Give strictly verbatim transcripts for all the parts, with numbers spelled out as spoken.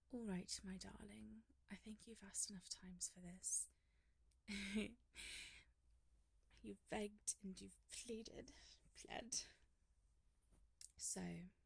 All right, my darling, I think you've asked enough times for this. You've begged and you've pleaded, pled. So,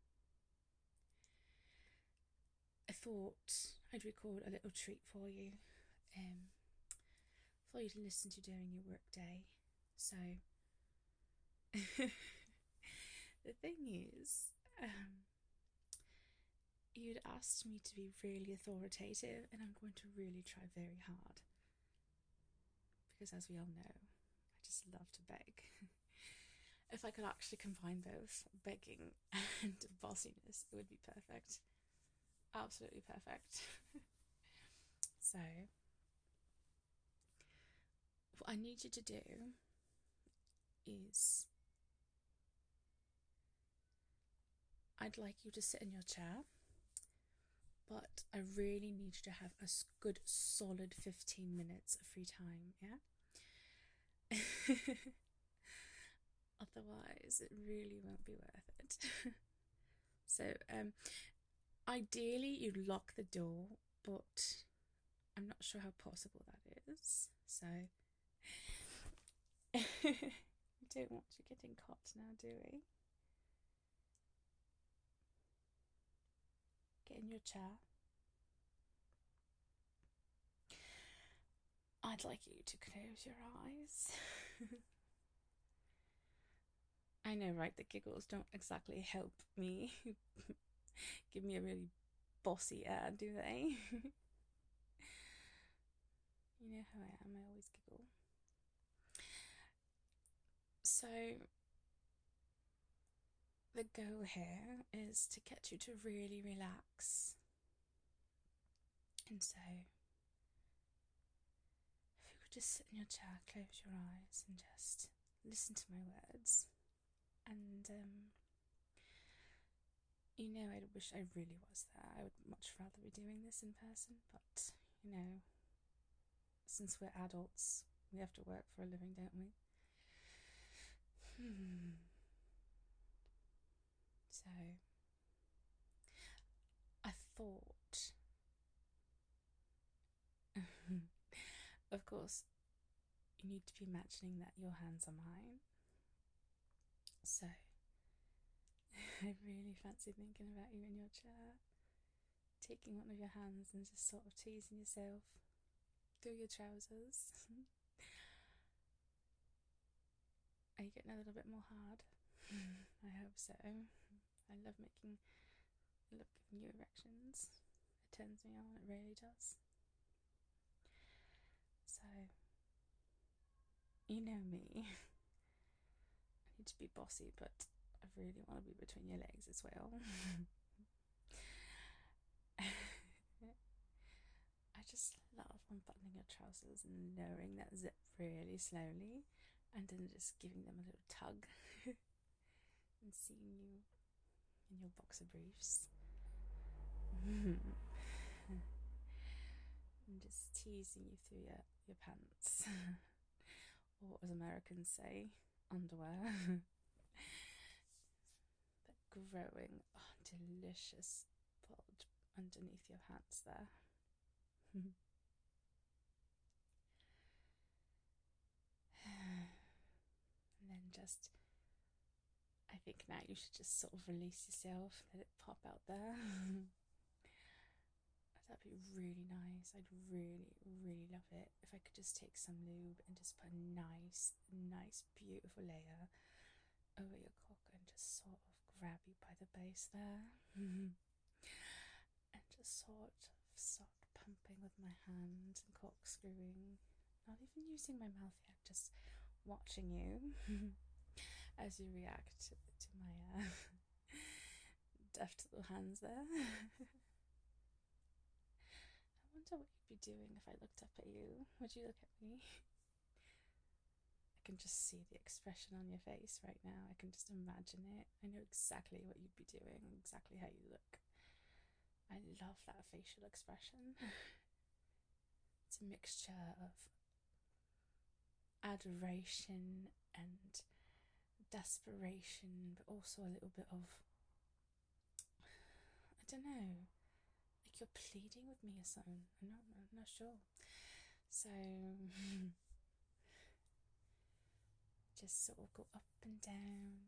I thought I'd record a little treat for you, um, for you to listen to during your work day. So, the thing is, um, you'd asked me to be really authoritative, and I'm going to really try very hard. Because as we all know, I just love to beg. If I could actually combine both begging and bossiness, it would be perfect. Absolutely perfect. So, what I need you to do is I'd like you to sit in your chair, but I really need you to have a good solid fifteen minutes of free time, yeah? Otherwise, it really won't be worth it. So, um, ideally, you lock the door, but I'm not sure how possible that is. So, we don't want you getting caught now, do we? Get in your chair. I'd like you to close your eyes. I know, right? The giggles don't exactly help me. Give me a really bossy air, do they? You know how I am, I always giggle. So, the goal here is to get you to really relax. And so, if you could just sit in your chair, close your eyes, and just listen to my words. And, um, you know, I wish I really was there. I would much rather be doing this in person, but, you know, since we're adults, we have to work for a living, don't we? Hmm. So, I thought, of course, you need to be imagining that your hands are mine. So, I really fancy thinking about you in your chair, taking one of your hands and just sort of teasing yourself through your trousers. Are you getting a little bit more hard? I hope so. I love making, I love giving you erections. It turns me on, it really does. So, you know me. I need to be bossy, but I really want to be between your legs as well. I just love unbuttoning your trousers and lowering that zip really slowly and then just giving them a little tug and seeing you in your boxer briefs. And just teasing you through your, your pants. Or as Americans say, underwear. That growing, oh, delicious bulge underneath your hands there. And then just, I think now you should just sort of release yourself, let it pop out there. That'd be really nice. I'd really, really love it if I could just take some lube and just put a nice, nice, beautiful layer over your cock and just sort of grab you by the base there. And just sort of start pumping with my hand and corkscrewing. Not even using my mouth yet, just watching you as you react to, to my uh, deft little hands there. I wonder what you'd be doing if I looked up at you. Would you look at me? I can just see the expression on your face right now. I can just imagine it. I know exactly what you'd be doing, exactly how you look. I love that facial expression. It's a mixture of adoration and desperation, but also a little bit of, I don't know, like you're pleading with me or something. I'm not, I'm not sure. So just sort of go up and down.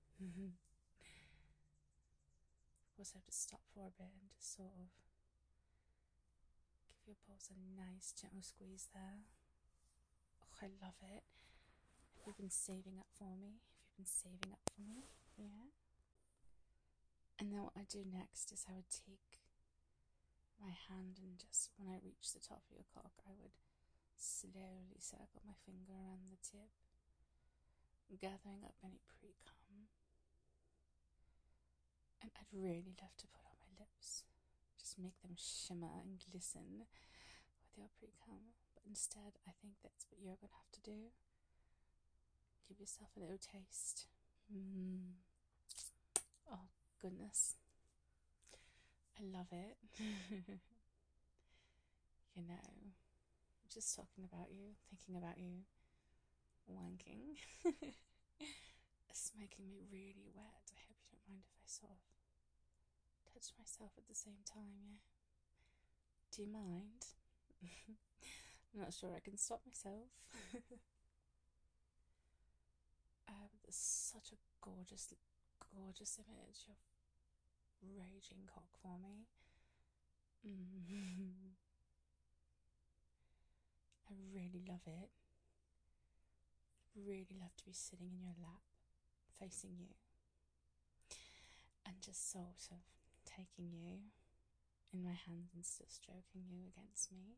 Also have to stop for a bit and just sort of give your balls a nice gentle squeeze there. Oh, I love it. Have you been saving up for me? Have you been saving up for me? Yeah. And then what I do next is I would take my hand and just, when I reach the top of your cock, I would slowly circle my finger around the tip, gathering up any pre-cum. And I'd really love to put on my lips, just make them shimmer and glisten with your pre-cum. But instead, I think that's what you're going to have to do. Give yourself a little taste. Mm. Oh, goodness. I love it. You know, just talking about you, thinking about you, wanking. It's making me really wet. I hope you don't mind if I sort of touch myself at the same time, yeah? Do you mind? I'm not sure I can stop myself. uh, there's such a gorgeous, gorgeous image of raging cock for me. Mm-hmm. I really love it. Really love to be sitting in your lap, facing you, and just sort of taking you in my hands and still stroking you against me,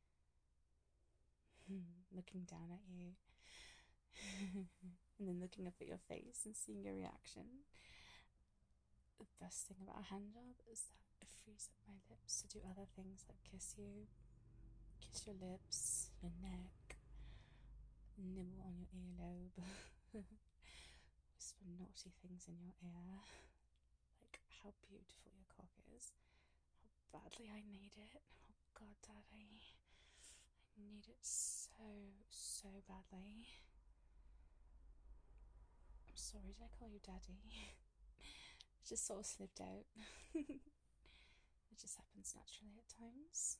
looking down at you, and then looking up at your face and seeing your reaction. The best thing about a hand job is that it frees up my lips to do other things like kiss you, kiss your lips, your neck, nibble on your earlobe, whisper naughty things in your ear, like how beautiful your cock is, how badly I need it. Oh God, Daddy, I need it so, so badly. I'm sorry, did I call you Daddy? It just sort of slipped out. It just happens naturally at times.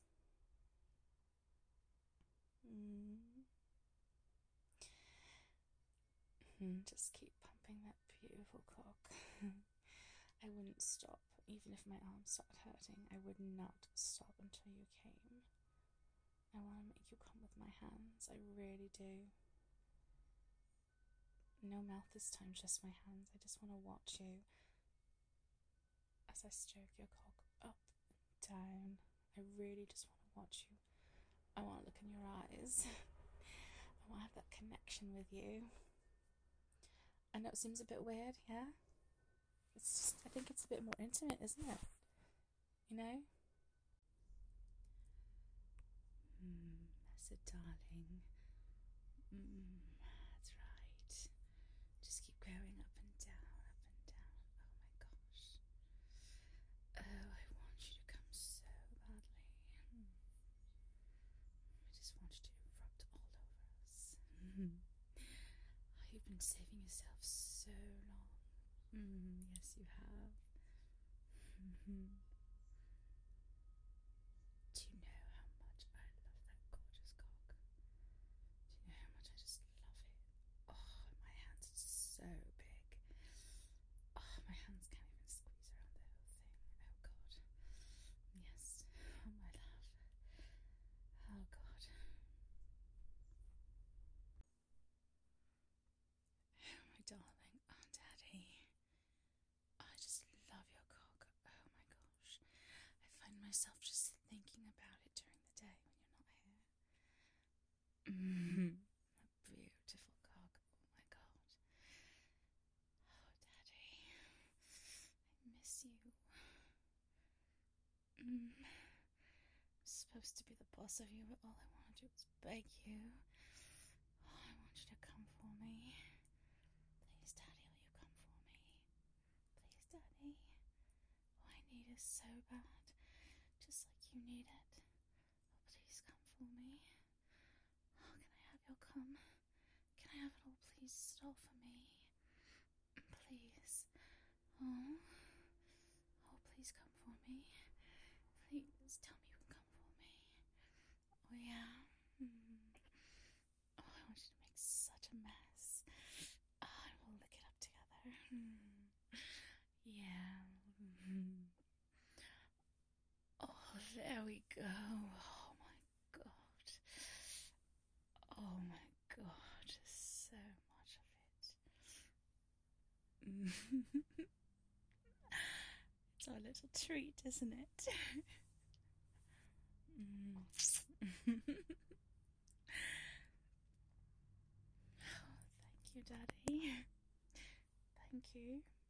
Mm. Just keep pumping that beautiful cock. I wouldn't stop, even if my arms started hurting. I would not stop until you came. I want to make you come with my hands. I really do. No mouth this time, just my hands. I just want to watch you as I stroke your cock up and down. I really just want to watch you. I want to look in your eyes. I want to have that connection with you. I know it seems a bit weird, yeah? It's just, I think it's a bit more intimate, isn't it? You know? Mm, that's a darling. Mm, that's right. Just keep going up and down, up and down. Oh my gosh. Oh, I want you to come so badly. Mm. I just want you to be rubbed all over us. Mm. Oh, you've been saving yourself so long. Mm, yes, you have. Mm-hmm. Do you know how much I love that gorgeous cock? Do you know how much I just love it? Oh, my hands are so big. Oh, my hands can't even squeeze around the whole thing. Oh, God. Yes. Oh, my love. Oh, God. Oh, my darling. Oh, Daddy. I just love your cock. Oh, my gosh. I find myself just thinking about it during the day when you're not here. Mm-hmm. A beautiful cock. Oh my God. Oh, Daddy. I miss you. Mm. I'm supposed to be the boss of you, but all I want to do is beg you. Oh, I want you to come for me. Please, Daddy, will you come for me? Please, Daddy. Oh, I need it so bad. Just like you need it. Oh, please come for me. Oh, can I have your cum? Can I have it all, please? Is it all for me? Please. Oh. Oh, please come for me. Please. There we go. Oh my god. Oh my god. So much of it. It's our little treat, isn't it? Mm. Oh, thank you, Daddy. Thank you.